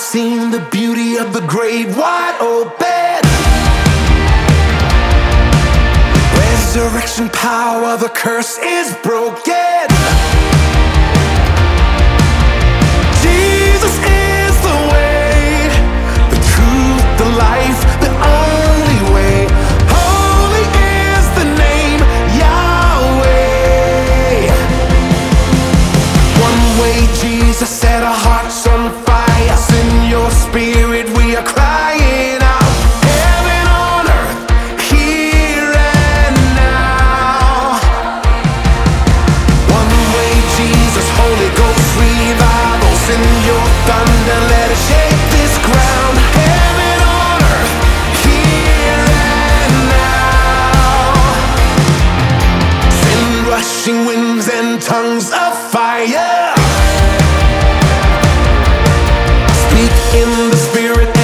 seen the beauty of the grave wide open. Resurrection power, the curse is broken. Jesus is the way, the truth, the life, the only way. Holy is the name, Yahweh. One way, Jesus set our hearts on fire. Send your spirit, we are crying out. Heaven on earth, here and now. One way, Jesus, Holy Ghost revival. Send your thunder, let it shake this ground. Heaven on earth, here and now. Send rushing winds and tongues of fire. Speak in the spirit.